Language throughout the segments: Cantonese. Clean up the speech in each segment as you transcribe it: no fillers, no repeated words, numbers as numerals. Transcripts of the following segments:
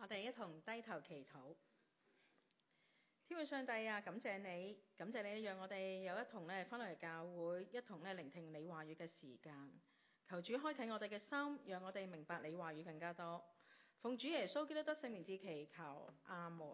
我哋一同低頭祈禱。天父上帝啊，感謝你，讓我哋有一同翻嚟教會，一同聆聽你話語嘅時間。求主開啟我哋嘅心，讓我哋明白你話語更加多。奉主耶穌基督得聖名之祈求，阿門。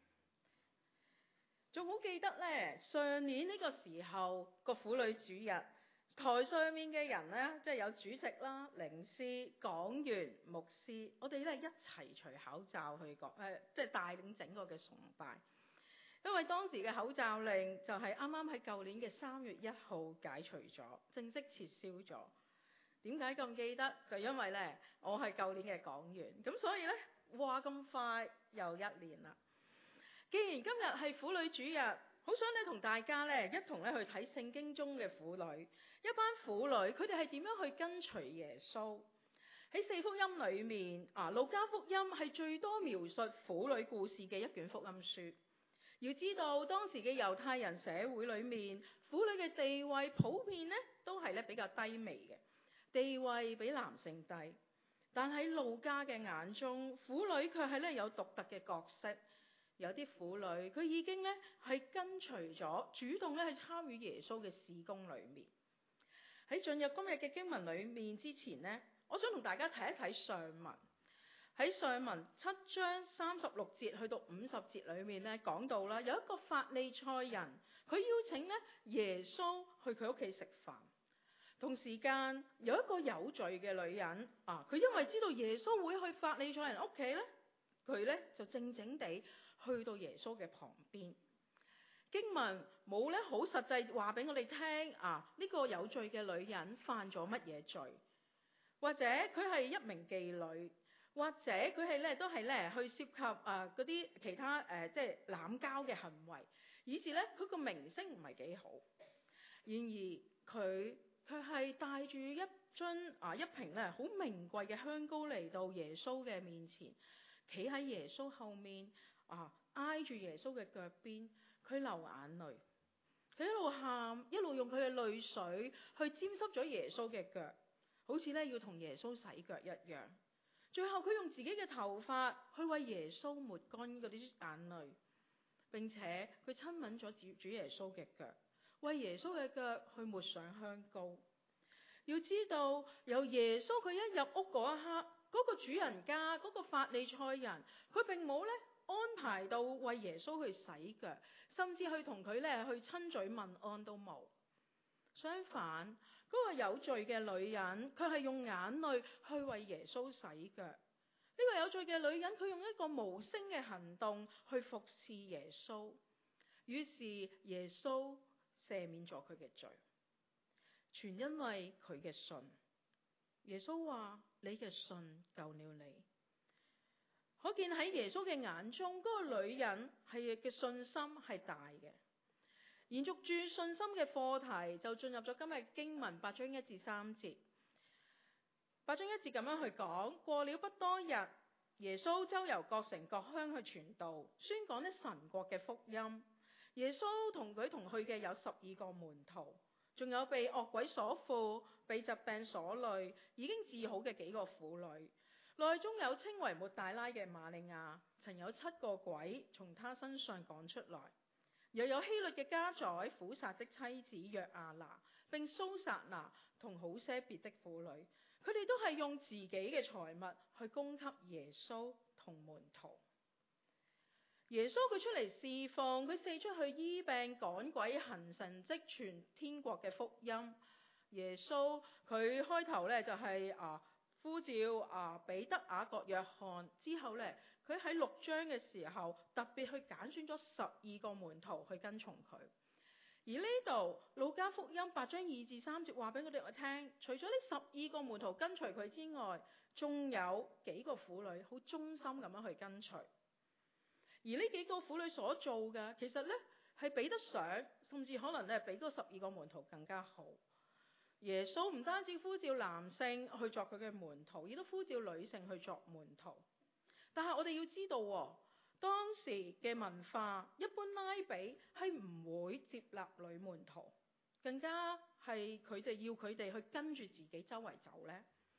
仲好記得呢，上年呢個時候個婦女主日，台上面嘅人呢，即係有主席啦、領詩、講員、牧師，我哋一齊除口罩去講，即係帶領整個嘅崇拜。因為當時嘅口罩令就係啱啱喺舊年嘅3月1號解除咗，正式撤銷咗。點解咁記得？就因為呢，我係舊年嘅講員，咁所以呢，哇咁快又1年啦。既然今日係婦女主日，好想同大家一同去睇聖經中嘅婦女，一班婦女佢哋係點樣去跟隨耶穌。喺4福音裏面，路加福音係最多描述婦女故事嘅一卷福音書。要知道當時嘅猶太人社會裏面，婦女嘅地位普遍都係比較低微嘅，地位比男性低。但喺路加嘅眼中，婦女卻係有獨特嘅角色。有啲婦女佢已經係跟隨咗，主動去參與耶穌嘅事工裏面。喺進入今日嘅經文裏面之前我想同大家睇一睇上文。喺上文7章36節去到50節裏面講到啦，有一個法利賽人，佢邀請耶穌去佢屋企食飯。同時間有一個有罪嘅女人佢因為知道耶穌會去法利賽人屋企佢就靜靜地去到耶穌嘅旁邊。經文冇好實際話俾我哋聽呢個有罪嘅女人犯咗乜嘢罪，或者佢係一名妓女，或者佢係都係去涉及嗰啲其他即係濫交嘅行為，以致佢個名聲唔係幾好。然而佢卻係帶住一瓶好名貴嘅香膏嚟到耶穌嘅面前，企喺耶穌後面挨住耶穌嘅腳邊，佢流眼淚，佢一路喊，一路用佢嘅淚水去沾濕咗耶穌嘅腳，好似要同耶穌洗腳一樣。最後佢用自己嘅頭髮去為耶穌抹乾嗰啲眼淚，並且佢親吻咗主耶穌嘅腳，為耶穌嘅腳去抹上香膏。要知道由耶穌佢一入屋嗰一刻，嗰個主人家嗰個法利賽人，佢並冇安排到為耶穌去洗腳，甚至去同佢去親嘴問安都冇。相反，嗰個有罪嘅女人，佢係用眼淚去為耶穌洗腳。呢個有罪嘅女人，佢用一個無聲嘅行動去服侍耶穌，於是耶穌赦免咗佢嘅罪，全因為佢嘅信。耶穌話：你嘅信救了你。可見喺耶穌嘅眼中，嗰個女人嘅信心係大嘅。延續住信心嘅課題，就進入咗今日經文8章1至3節。8章1節咁樣去講：過了不多日，耶穌周遊各城各鄉去傳道，宣講神國嘅福音。耶穌同佢同去嘅有12個門徒，仲有被惡鬼所附、被疾病所累、已經治好嘅幾個婦女。內中有稱為抹大拉嘅瑪利亞，曾有7個鬼從她身上趕出來。又有希律嘅家宰苦撒的妻子約亞拿，並蘇撒拿同好些別的婦女，佢哋都係用自己嘅財物去供給耶穌同門徒。耶穌佢出嚟侍奉，佢四出去醫病趕鬼行神蹟傳天國嘅福音。耶穌佢開頭就係呼召彼得、雅各、約翰，之後佢喺6章嘅時候特別去揀選咗12個門徒去跟從佢。而呢度路加福音8章2至3節話俾我哋聽，除咗呢12個門徒跟隨佢之外，仲有幾個婦女好忠心咁樣去跟隨。而呢幾個婦女所做嘅，其實係比得上，甚至可能比嗰12個門徒更加好。耶穌唔單止呼召男性去作佢嘅門徒，亦都呼召女性去作門徒。但係我哋要知道，當時嘅文化，一般拉比係唔會接納女門徒，更加係佢哋要佢哋去跟住自己周圍走呢。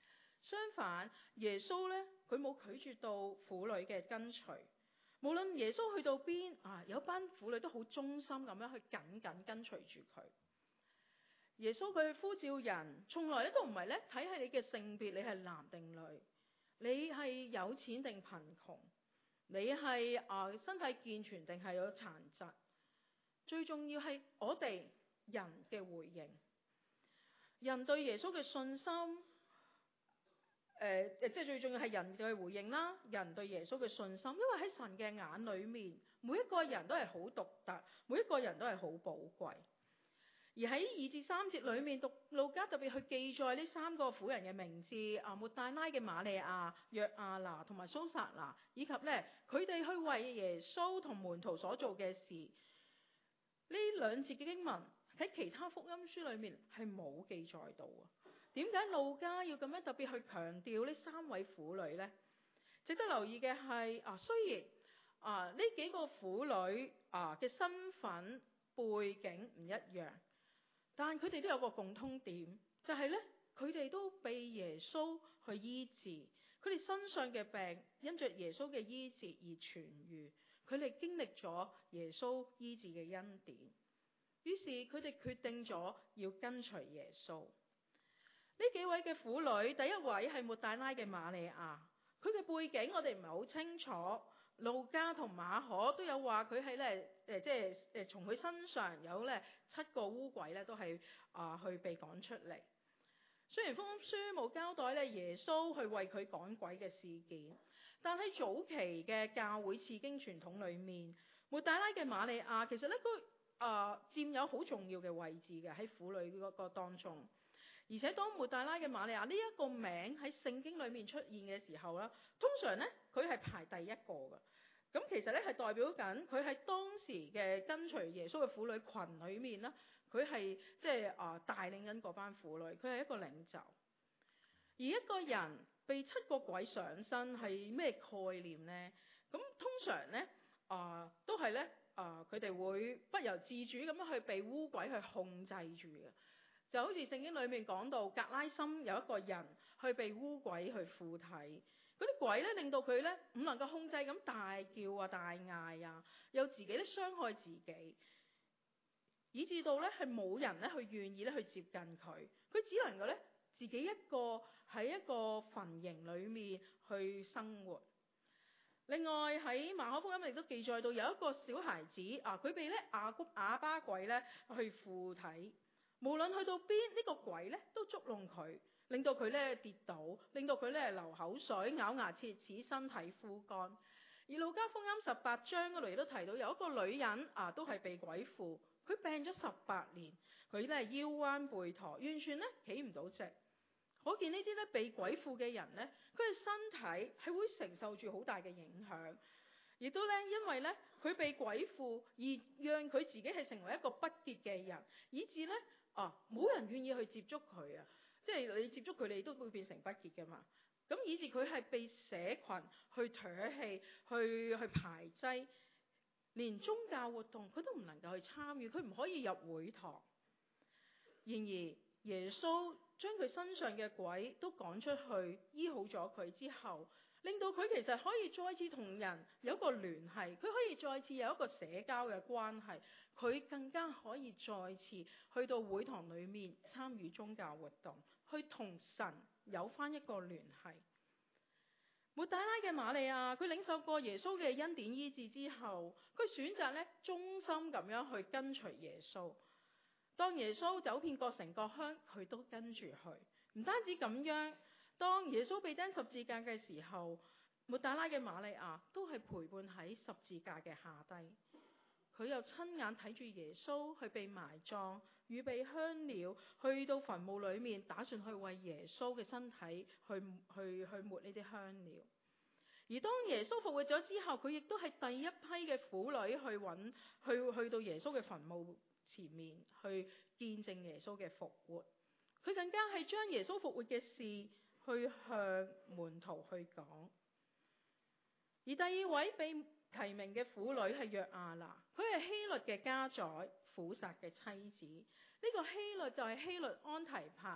相反，耶穌咧佢冇拒絕到婦女嘅跟隨，無論耶穌去到邊有班婦女都好忠心咁樣去緊緊跟隨住佢。耶穌佢呼召人，從來咧都唔係咧睇喺你嘅性別，你係男定女，你係有錢定貧窮，你係身體健全定係有殘疾，最重要係我哋人嘅回應，人對耶穌嘅信心。即係最重要係人嘅回應啦，人對耶穌嘅信心，因為喺神嘅眼裏面，每一個人都係好獨特，每一個人都係好寶貴。而喺2至3節裏面，路加特別去記載呢3個婦人嘅名字，抹大拉嘅瑪利亞、約亞拿同埋蘇撒拿，以及咧佢哋去為耶穌同門徒所做嘅事。呢2節嘅經文喺其他福音書裏面係冇記載到啊。點解路加要咁樣特別去強調呢3位婦女呢？值得留意嘅係雖然呢幾個婦女嘅身份背景唔一樣，但佢哋都有個共通點，就係咧佢哋都被耶穌去醫治，佢哋身上嘅病因着耶穌嘅醫治而痊癒，佢哋經歷咗耶穌醫治嘅恩典，於是佢哋決定咗要跟隨耶穌。呢幾位嘅婦女，第一位係抹大拉嘅瑪利亞，佢嘅背景我哋唔係好清楚。路加同馬可都有話佢係咧從佢身上有咧7個污鬼咧都係去被趕出嚟。雖然福音書冇交代咧耶穌去為佢趕鬼嘅事件，但喺早期嘅教會次經傳統裏面，抹大拉嘅瑪利亞其實咧都佔有好重要嘅位置嘅喺婦女嗰個當中。而且當抹大拉嘅瑪利亞呢一個名喺聖經裏面出現嘅時候啦，通常咧佢係排第一個嘅。咁其實咧係代表緊佢喺當時嘅跟隨耶穌嘅婦女群裏面啦，佢係帶領緊嗰班婦女，佢係一個領袖。而一個人被7個鬼上身係咩概念呢？咁通常咧都係咧佢哋會不由自主咁樣去被污鬼去控制住嘅。就好似聖經裏面講到格拉森有一個人去被污鬼去附體，嗰啲鬼咧令到佢咧唔能夠控制咁大叫大嗌又自己咧傷害自己，以至到咧係冇人咧去願意咧去接近佢，佢只能夠咧自己一個喺一個墳塋裏面去生活。另外喺馬可福音亦都記載到有一個小孩子佢被咧啞巴鬼咧去附體。無論去到邊，呢個鬼咧都捉弄佢，令到佢咧跌倒，令到佢咧流口水、咬牙切齒、身體枯乾。而路加福音18章嗰度亦都提到有一個女人都係被鬼附，佢病咗18年，佢咧腰彎背駝，完全咧企唔到直。可見呢啲咧被鬼附嘅人咧，佢嘅身體係會承受住好大嘅影響，亦都咧因為咧佢被鬼附而讓佢自己係成為一個不潔嘅人，以致咧冇人願意去接觸佢即係你接觸佢，你都會變成不潔噶嘛。咁以致佢係被社群去唾棄、去排擠，連宗教活動佢都唔能夠去參與，佢唔可以入會堂。然而耶穌將佢身上嘅鬼都趕出去，醫好咗佢之後，令到佢其實可以再次同人有一個聯繫，佢可以再次有一個社交嘅關係，佢更加可以再次去到會堂裏面參與宗教活動，去同神有翻一個聯繫。抹大拉嘅瑪利亞，佢領受過耶穌嘅恩典醫治之後，佢選擇咧忠心咁樣去跟隨耶穌。當耶穌走遍各城各鄉，佢都跟住去。唔單止咁樣，當耶穌被釘十字架嘅時候，抹大拉嘅瑪利亞都係陪伴喺十字架嘅下低。佢又親眼睇住耶穌去被埋葬，預備香料，去到墳墓裏面，打算去為耶穌嘅身體去抹呢啲香料。而當耶穌復活咗之後，佢亦都係第一批嘅婦女去到耶穌嘅墳墓前面去見證耶穌嘅復活。佢更加係將耶穌復活嘅事去向門徒去講。而第二位被提名嘅婦女係約亞拿，佢係希律嘅家宰，苦撒嘅妻子。呢個希律就係希律安提帕，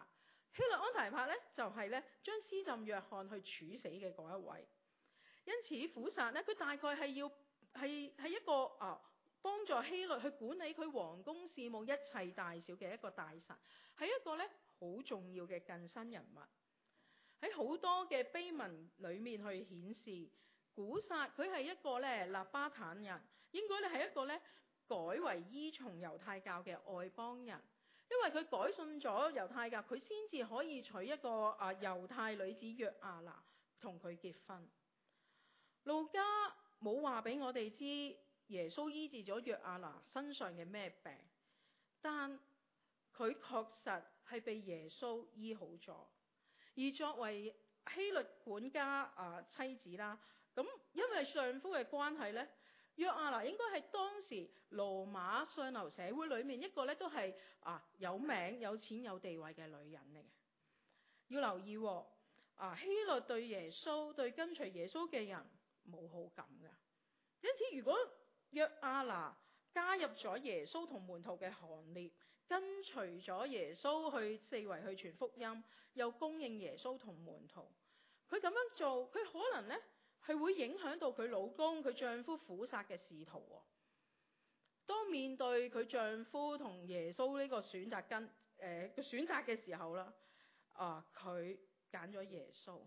希律安提帕咧就係咧將施浸約翰去處死嘅嗰一位。因此苦撒咧，佢大概係一個幫助希律去管理佢皇宮事務一切大小嘅一個大臣，係一個咧好重要嘅近身人物。喺好多嘅碑文裏面去顯示，苦撒佢係一個咧納巴坦人，應該咧係一個咧改為依從猶太教嘅外邦人，因為佢改信咗猶太教，佢先至可以娶一個猶太女子約亞拿同佢結婚。路加冇話俾我哋知耶穌醫治咗約亞拿身上嘅咩病，但佢確實係被耶穌醫好咗。而作為希律管家妻子啦，咁因為丈夫嘅關係咧，約亞拿應該係當時羅馬上流社會裏面一個咧都係有名有錢有地位嘅女人嚟嘅。要留意希律對耶穌對跟隨耶穌嘅人冇好感噶，因此如果約亞拿加入咗耶穌同門徒嘅行列，跟隨咗耶穌去四圍去傳福音，又供應耶穌同門徒，佢咁樣做，佢可能咧係會影響到佢老公佢丈夫苦撒嘅仕途。當面對佢丈夫同耶穌呢個選擇嘅時候啦，佢揀咗耶穌。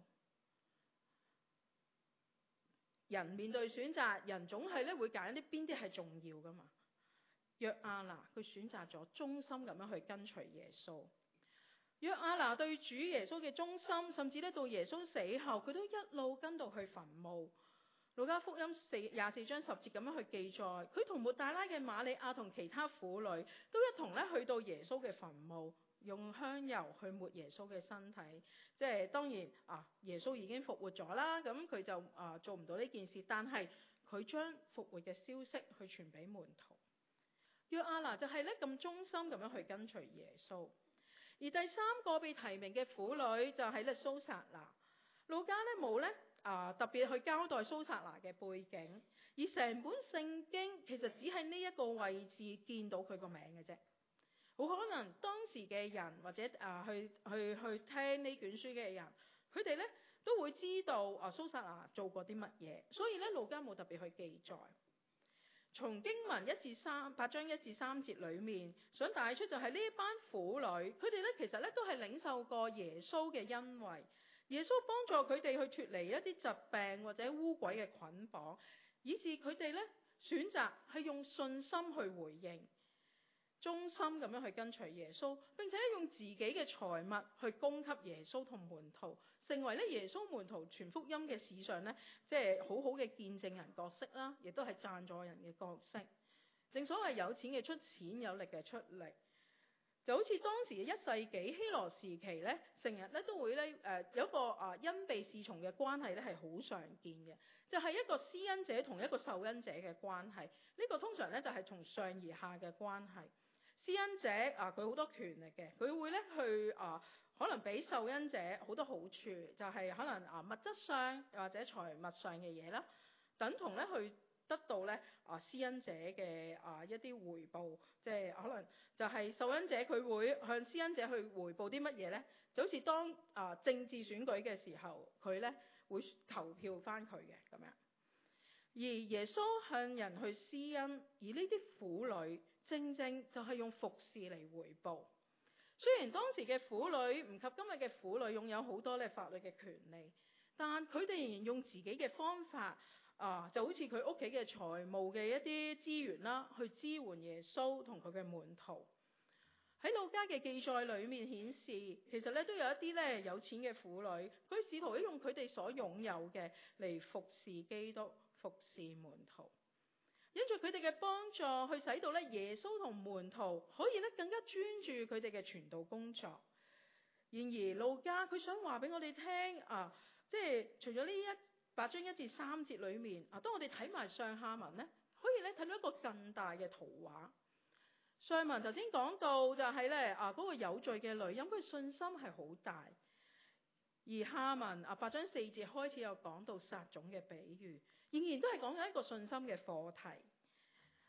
人面對選擇，人總係咧會揀一啲邊啲係重要噶嘛。約亞拿佢選擇咗忠心咁樣去跟隨耶穌。約亞拿對主耶穌嘅忠心，甚至咧到耶穌死後，佢都一路跟到去墳墓。路加福音24章10節咁樣去記載，佢同抹大拉嘅瑪利亞同其他婦女都一同咧去到耶穌嘅墳墓，用香油去抹耶穌嘅身體。即係當然耶穌已經復活咗啦，咁佢就做唔到呢件事，但係佢將復活嘅消息去傳俾門徒。約亞拿就係咧咁忠心咁樣去跟隨耶穌。而第三個被提名嘅婦女就係咧蘇撒拿。路加咧冇咧特別去交代蘇撒拿嘅背景，而成本聖經其實只喺呢一個位置見到佢個名嘅啫。好可能當時嘅人或者去聽呢卷書嘅人，佢哋咧都會知道蘇撒拿做過啲乜嘢，所以咧路加冇特別去記載。從經文8章1至3節裏面，想帶出就係呢一班婦女，佢哋咧其實咧都係領受過耶穌嘅恩惠，耶穌幫助佢哋去脫離一啲疾病或者污鬼嘅捆綁，以致佢哋咧選擇係用信心去回應，忠心咁樣去跟隨耶穌，並且用自己嘅財物去供給耶穌同門徒，成為咧耶穌門徒傳福音嘅史上咧，即係好好嘅見證人角色啦，亦都係贊助人嘅角色。正所謂有錢嘅出錢，有力嘅出力，就好似當時嘅1世紀希羅時期咧，成日咧都會咧有一個因被侍從嘅關係咧係好常見嘅，就係一個施恩者同一個受恩者嘅關係。呢個通常咧就係從上而下嘅關係。施恩者佢好多權力嘅，佢會咧去可能俾受恩者好多好處，就係可能物質上或者財物上嘅嘢啦，等同咧去得到咧施恩者嘅一啲回報，即係可能就係受恩者佢會向施恩者去回報啲乜嘢咧？就好似當政治選舉嘅時候，佢咧會投票翻佢嘅咁樣。而耶穌向人去施恩，而呢啲婦女正正就係用服侍嚟回報。雖然當時嘅婦女唔及今日嘅婦女擁有好多咧法律嘅權利，但佢哋仍然用自己嘅方法就好似佢屋企嘅財務嘅一啲資源啦，去支援耶穌同佢嘅門徒。喺路加嘅記載裏面顯示，其實咧都有一啲咧有錢嘅婦女，佢試圖用佢哋所擁有嘅嚟服侍基督、服侍門徒，因住佢哋嘅幫助，去使到咧耶穌同門徒可以咧更加專注佢哋嘅傳道工作。然而路加佢想話俾我哋聽即係除咗呢8章1至3節裏面當我哋睇埋上下文咧，可以咧睇到一個更大嘅圖畫。上文頭先講到就係咧嗰個有罪嘅女人，佢信心係好大。而下文8章4節開始有講到撒種嘅比喻，仍然都係講緊一個信心嘅課題。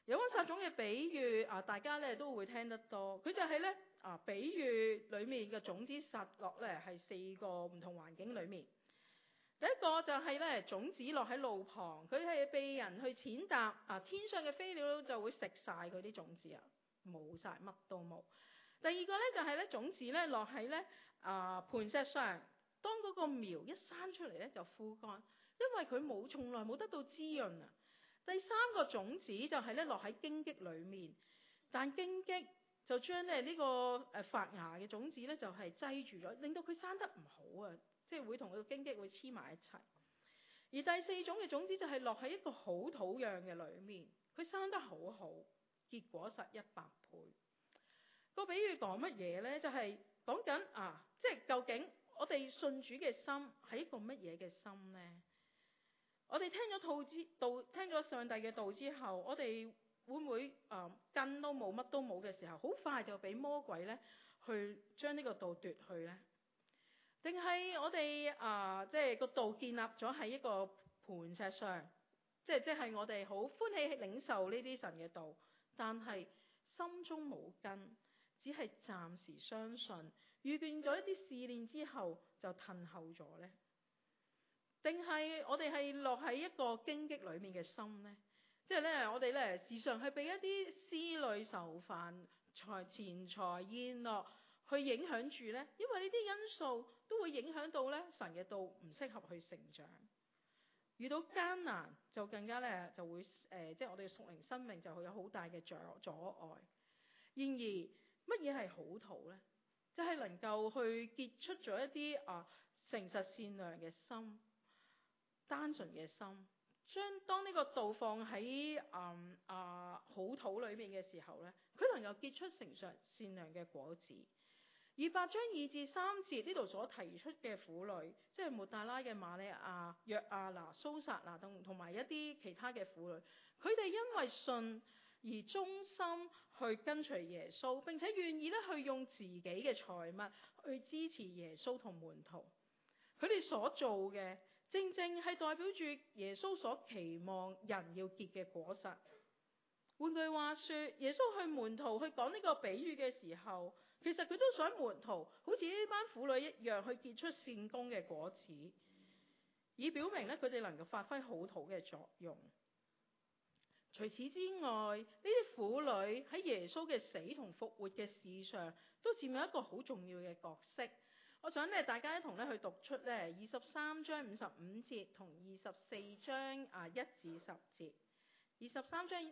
有溫撒種嘅比喻大家咧都會聽得多。佢就係咧比喻裏面嘅種子撒落咧係4個唔同環境裏面。第一個就係咧種子落喺路旁，佢係被人去踐踏天上嘅飛鳥就會食晒佢啲種子冇晒，乜都冇。第二個咧就係咧種子咧落喺咧磐石上，當嗰個苗一生出嚟咧就枯乾，因為佢從來冇得到滋潤啊。第三個種子就係咧落喺荊棘裏面，但荊棘就將咧呢個發芽嘅種子咧就係擠住咗，令到佢生得唔好啊，即係會同佢個荊棘會黐埋一齊。而第四種嘅種子就係落喺一個好土壤嘅裏面，佢生得好好，結果實100倍。個比喻講乜嘢呢？就係講緊即係究竟我哋信主嘅心係一個乜嘢嘅心呢？我哋聽咗上帝嘅道之後，我哋會唔會根都冇乜都冇嘅時候，好快就俾魔鬼咧去將呢個道奪去呢？定係我哋即係個道建立咗喺一個磐石上，即係我哋好歡喜領受呢啲神嘅道，但係心中冇根，只係暫時相信，遇見咗一啲試煉之後就褪後咗呢？定係我哋係落喺一個荊棘裏面嘅心呢？即係咧，我哋咧時常係俾一啲思慮愁煩、錢財宴樂去影響住呢？因為呢啲因素都會影響到咧神嘅道唔適合去成長。遇到艱難就更加咧就會即係我哋屬靈生命就會有好大嘅阻礙。然而乜嘢係好土呢？就係能夠去結出咗一啲誠實善良嘅心、單純嘅心，當呢個道放喺好土裏面嘅時候咧，佢能夠結出誠實善良嘅果子。而8章2至3節呢度所提出嘅婦女，即係抹大拉嘅瑪利亞、約亞拿、蘇撒拿同埋一啲其他嘅婦女，佢哋因為信而忠心去跟隨耶穌，並且願意咧去用自己嘅財物去支持耶穌同門徒。佢哋所做嘅正正係代表住耶穌所期望人要結嘅果實。換句話說，耶穌去門徒去講呢個比喻嘅時候，其實佢都想門徒好似呢班婦女一樣去結出善功嘅果子，以表明咧佢哋能夠發揮好土嘅作用。除此之外，呢啲婦女喺耶穌嘅死同復活嘅事上都佔有一個好重要嘅角色。我想咧大家一同咧去讀出咧23章55節同24章1至10節。23章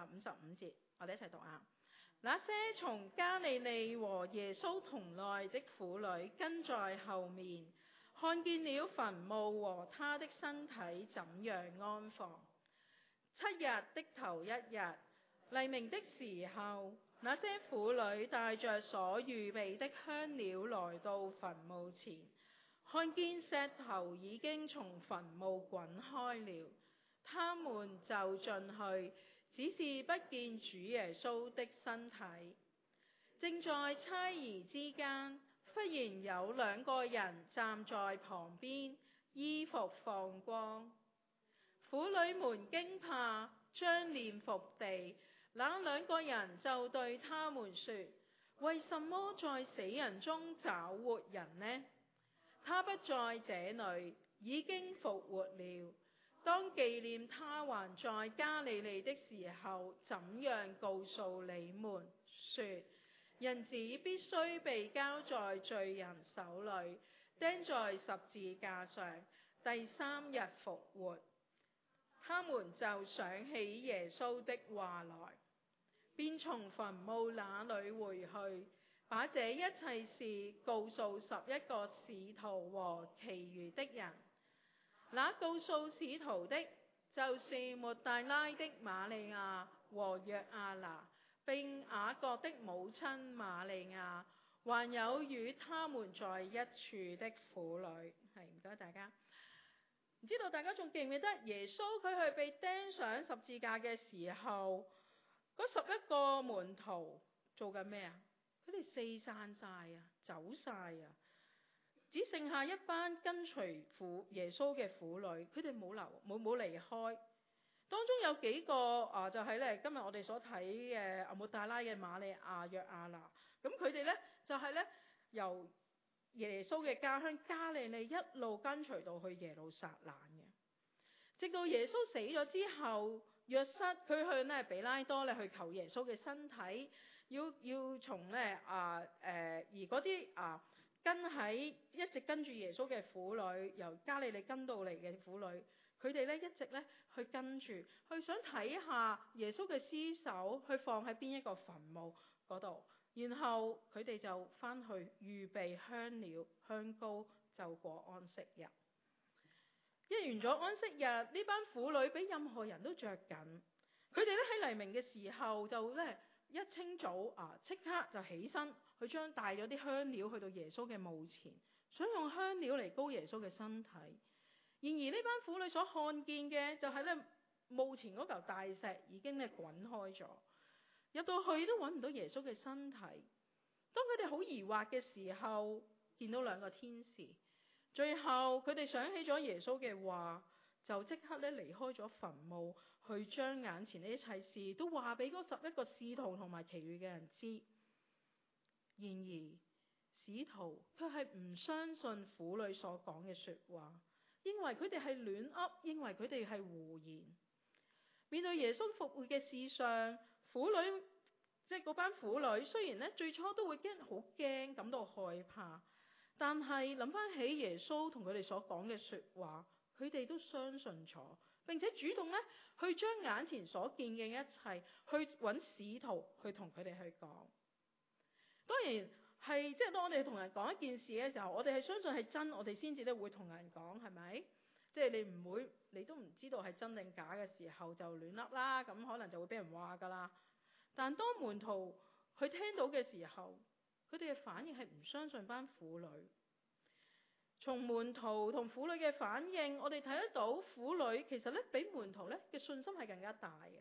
55節，我哋一齊讀啊。那些從加利利和耶穌同來的婦女跟在後面，看見了墳墓和他的身體怎樣安放。7日的頭1日，黎明的時候，那些婦女帶着所預備的香料來到墳墓前，看見石頭已經從墳墓滾開了，他們就進去，只是不見主耶穌的身體。正在猜疑之間，忽然有2個人站在旁邊，衣服放光。婦女們驚怕，將臉伏地。那2個人就對他們說：為什麼在死人中找活人呢？他不在這裡，已經復活了。當紀念他還在加利利的時候，怎樣告訴你們說，人子必須被交在罪人手裡，釘在十字架上，第3日復活。他們就想起耶穌的話來，便從墳墓那裡回去，把這一切事告訴11個使徒和其餘的人。那告訴使徒的，就是抹大拉的瑪利亞和約亞拿，並雅各的母親瑪利亞，還有與他們在一處的婦女。唔該大家。唔知道大家仲記唔記得耶穌佢去被釘上十字架嘅時候，嗰11個門徒做緊咩啊？佢哋四散晒啊，走晒啊，只剩下一班跟隨耶穌嘅婦女，佢哋冇離開。 當中有幾個就係咧今日我哋所睇嘅亞抹大拉嘅瑪利亞、約亞拿，咁佢哋咧就係咧由耶穌嘅家鄉加利利一路跟隨到去耶路撒冷嘅，直到耶穌死咗之後，約瑟佢向咧比拉多咧去求耶穌嘅身體，要從咧而嗰啲一直跟住耶穌嘅婦女，由加利利跟到嚟嘅婦女，佢哋咧一直咧去跟住，去想睇下耶穌嘅屍首去放喺邊一個墳墓嗰度，然後佢哋就翻去預備香料香膏，就過安息日。一完咗安息日，呢班婦女比任何人都着緊，佢哋咧喺黎明嘅時候就咧一清早即刻就起身，去將帶咗啲香料去到耶穌嘅墓前，想用香料嚟膏耶穌嘅身體。然而呢班婦女所看見嘅就係咧墓前嗰嚿大石已經咧滾開咗，入到去都揾唔到耶穌嘅身體。當佢哋好疑惑嘅時候，見到兩個天使，最後佢哋想起咗耶穌嘅話，就即刻咧離開咗墳墓，去將眼前呢一切事都話俾嗰11個使徒同埋其餘嘅人知。然而使徒卻係唔相信婦女所講嘅說話，認為佢哋係亂噏，認為佢哋係胡言。面對耶穌復活嘅事上，婦女即係嗰班婦女，雖然咧最初都會好驚，感到害怕，但係諗翻起耶穌同佢哋所講嘅說話，佢哋都相信咗，並且主動咧去將眼前所見嘅一切去揾使徒去同佢哋去講。當然係即係當我哋同人講一件事嘅時候，我哋係相信係真，我哋先至咧會同人講，係咪？即係你都唔知道係真定假嘅時候就亂噏啦，咁可能就會俾人話噶啦。但當門徒去聽到嘅時候，佢哋嘅反應係唔相信班婦女。從門徒同婦女嘅反應，我哋睇得到婦女其實咧比門徒咧嘅信心係更加大嘅。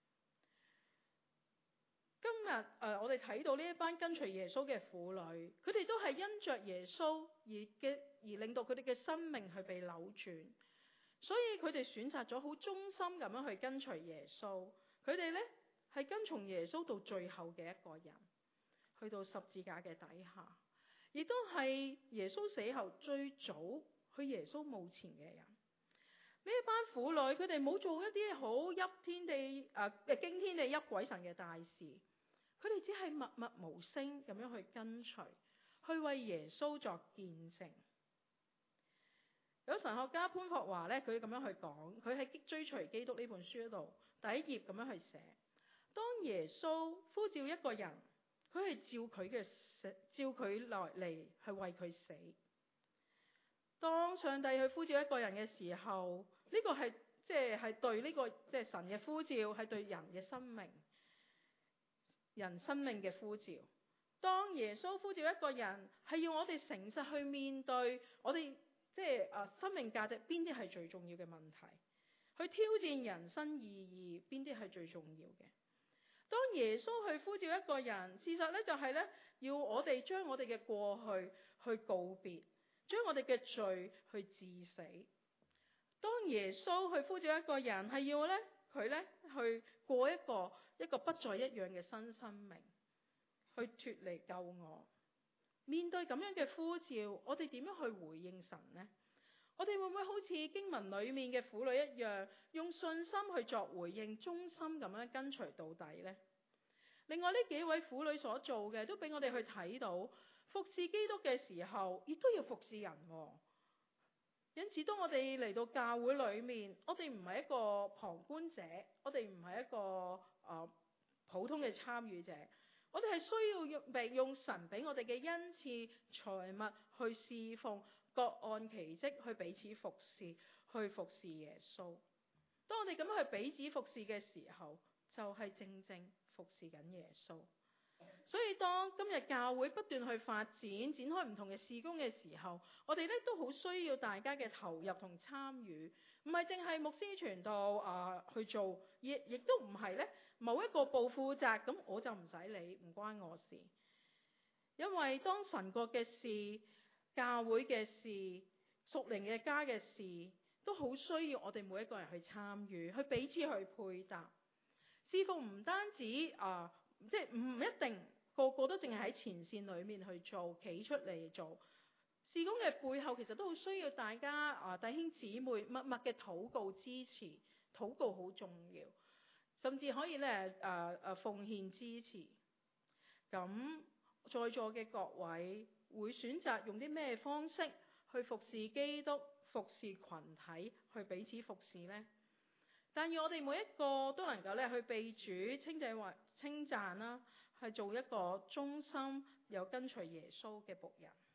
今日我哋睇到呢一班跟隨耶穌嘅婦女，佢哋都係因着耶穌而令到佢哋嘅生命去被扭轉，所以佢哋選擇咗好忠心咁樣去跟隨耶穌。佢哋咧係跟從耶穌到最後嘅一個人，去到十字架嘅底下，亦都係耶穌死後最早去耶穌墓前嘅人。呢一班婦女，佢哋冇做一啲好驚天地泣鬼神嘅大事，佢哋只係默默無聲咁樣去跟隨，去為耶穌作見證。有神學家潘霍華咧，佢咁樣去講，佢喺《追隨基督》呢本書度第一頁咁樣去寫：當耶穌呼召一個人，佢係召佢來嚟係為佢死。當上帝去呼召一個人嘅時候，呢個係對呢個即係神嘅呼召，係對人嘅生命嘅呼召。當耶穌呼召一個人，係要我哋誠實去面對我哋生命價值邊啲係最重要嘅問題，去挑戰人生意義邊啲係最重要嘅。當耶穌去呼召一個人，事實咧就係咧要我哋將我哋嘅過去去告別，將我哋嘅罪去治死。當耶穌去呼召一個人，係要咧佢咧去過一個不再一樣嘅新生命，去脫離舊我。面對咁樣嘅呼召，我哋點樣去回應神呢？我哋會唔會好似經文裏面嘅婦女一樣，用信心去作回應，忠心咁樣跟隨到底呢？另外呢幾位婦女所做嘅，都俾我哋去睇到服侍基督嘅時候，亦都要服侍人。因此，當我哋嚟到教會裏面，我哋唔係一個旁觀者，我哋唔係一個普通嘅參與者，我哋係需要用神俾我哋嘅恩賜財物去侍奉，各按其職去彼此服侍，去服侍耶穌。當我哋咁樣去彼此服侍嘅時候，就係正正服侍緊耶穌。所以當今日教會不斷去發展，展開唔同嘅事工嘅時候，我哋咧都好需要大家嘅投入同參與，唔係淨係牧師傳道去做，亦都唔係咧某一個部負責，咁我就唔使理，唔關我事。因為當神國嘅事、教會嘅事、屬靈嘅家嘅事， 都好需要我哋每一個人去參與，去彼此去配搭。侍奉唔單止即係唔一定個個都淨係喺前線裏面去做，企出嚟做。事工嘅背後其實都好需要大家弟兄姊妹默默嘅禱告支持，禱告好重要，甚至可以咧奉獻支持。咁在座嘅各位會選擇用啲咩方式去服侍基督、服侍群體、去彼此服侍呢？但願我哋每一個都能夠咧去被主稱讚啦，係做一個忠心又跟隨耶穌嘅僕人。